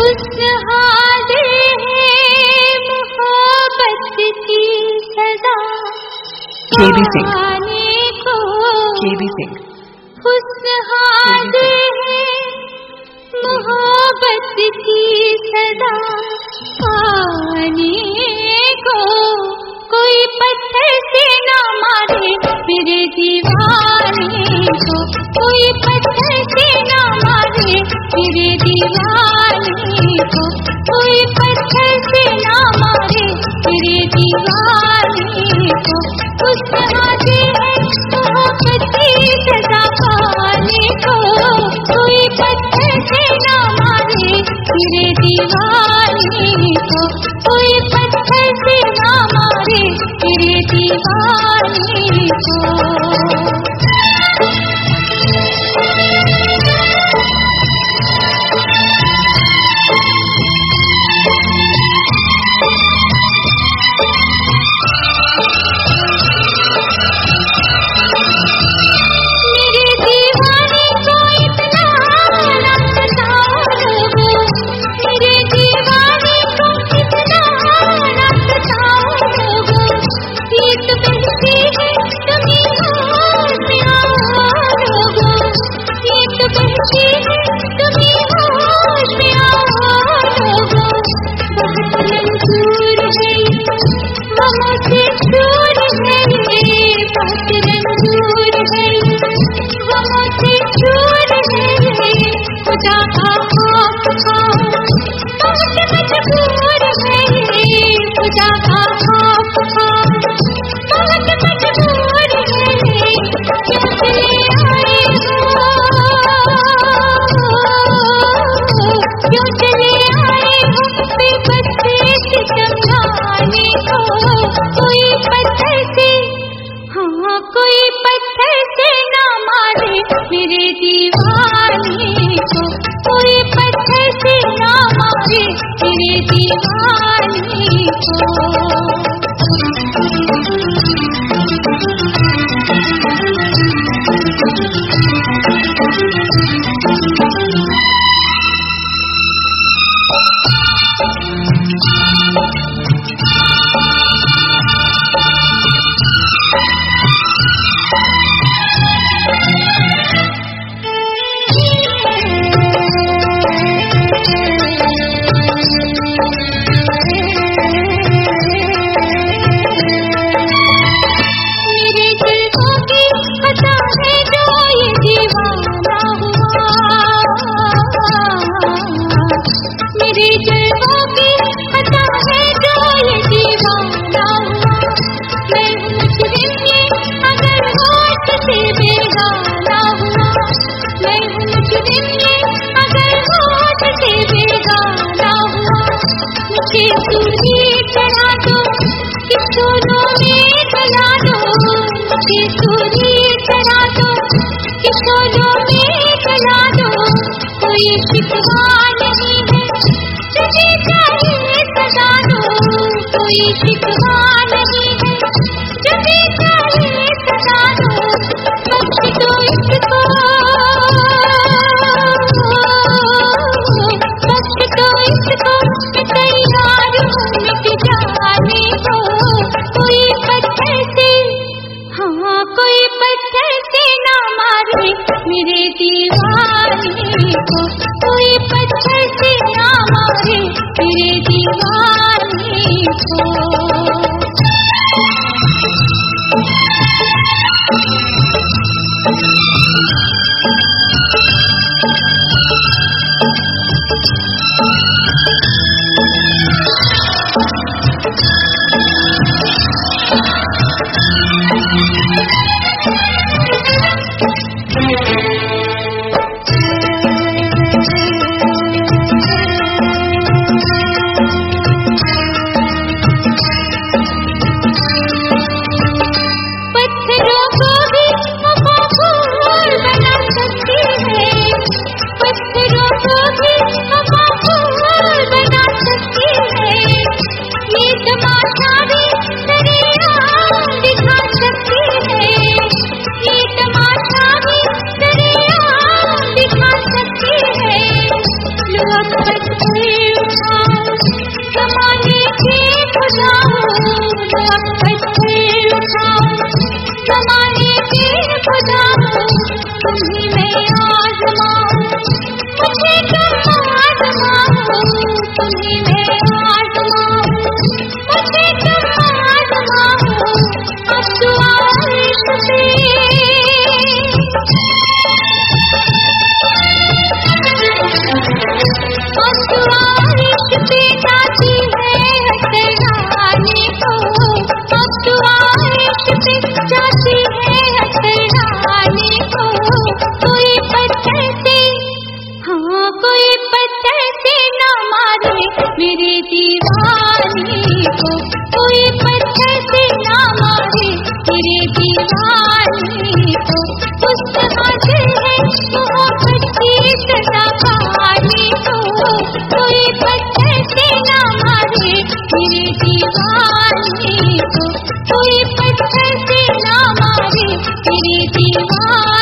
हुस्न-हादे है मोहब्बत की सदा पाने को। हुस्न-हादे है मोहब्बत की सदा पाने को। कोई पत्थर से ना मारे मेरे दीवाने को। कोई पत्थर से ना मारे मेरे दीवाने को। कोई पत्थर से ना मारे मेरे दीवाने को। हुस्न-हादे है मोहब्बत की सजा पाने को। कोई पत्थर से ना मारे मेरे दीवाने को। कोई पत्थर से ना मारे मेरे दीवाने को। कोई पत्थर से ना मारे मेरे दीवाने को। कोई पत्थर से ना मारे मेरे दीवाने को। मेरे दीवाने को। कोई पत्थर से ना मारे मेरे दीवाने को। दीवाने को कोई पत्थर से ना मारे, तेरे दीवाने को। उसका दिल है मोहब्बत की सजा पाने को, कोई पत्थर से ना मारे, तेरे दीवाने को। कोई पत्थर से ना मारे, तेरे दीवाने